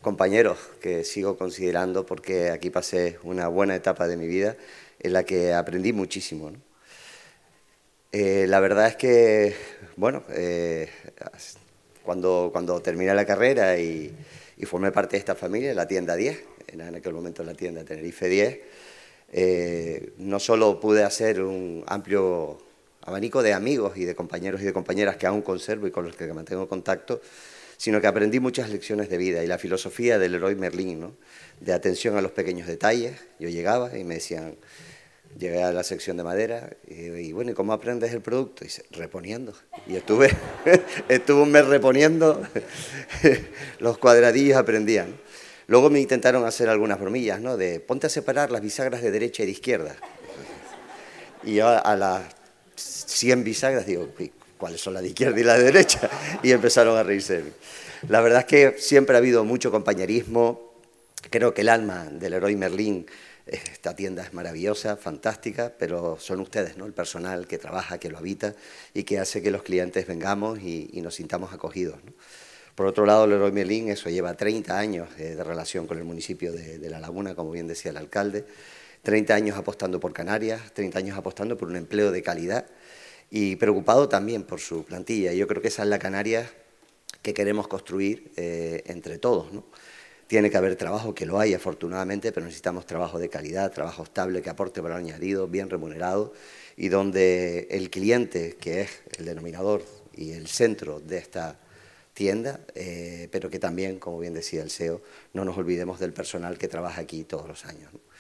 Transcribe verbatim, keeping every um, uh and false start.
compañeros que sigo considerando porque aquí pasé una buena etapa de mi vida en la que aprendí muchísimo, ¿no? Eh, la verdad es que, bueno, eh, cuando, cuando terminé la carrera y, y formé parte de esta familia, la tienda diez, era en aquel momento la tienda Tenerife diez, eh, no solo pude hacer un amplio abanico de amigos y de compañeros y de compañeras que aún conservo y con los que mantengo contacto, sino que aprendí muchas lecciones de vida y la filosofía del Leroy Merlin, ¿no? De atención a los pequeños detalles. Yo llegaba y me decían, llegué a la sección de madera y, y bueno, ¿y cómo aprendes el producto? Y dice, reponiendo. Y estuve, estuve un mes reponiendo los cuadradillos, aprendían. Luego me intentaron hacer algunas bromillas, ¿no? De ponte a separar las bisagras de derecha y de izquierda. Y yo a, a las cien bisagras digo, ¿cuáles son las de izquierda y las de derecha? Y empezaron a reírse de mí. La verdad es que siempre ha habido mucho compañerismo. Creo que el alma del Leroy Merlin, esta tienda es maravillosa, fantástica, pero son ustedes, ¿no? El personal que trabaja, que lo habita y que hace que los clientes vengamos y, y nos sintamos acogidos, ¿no? Por otro lado, Leroy Merlin, eso lleva treinta años eh, de relación con el municipio de, de La Laguna, como bien decía el alcalde, treinta años apostando por Canarias, treinta años apostando por un empleo de calidad y preocupado también por su plantilla. Yo creo que esa es la Canarias que queremos construir eh, entre todos, ¿no? Tiene que haber trabajo, que lo hay afortunadamente, pero necesitamos trabajo de calidad, trabajo estable, que aporte valor añadido, bien remunerado y donde el cliente, que es el denominador y el centro de esta tienda, eh, pero que también, como bien decía el C E O, no nos olvidemos del personal que trabaja aquí todos los años, ¿no?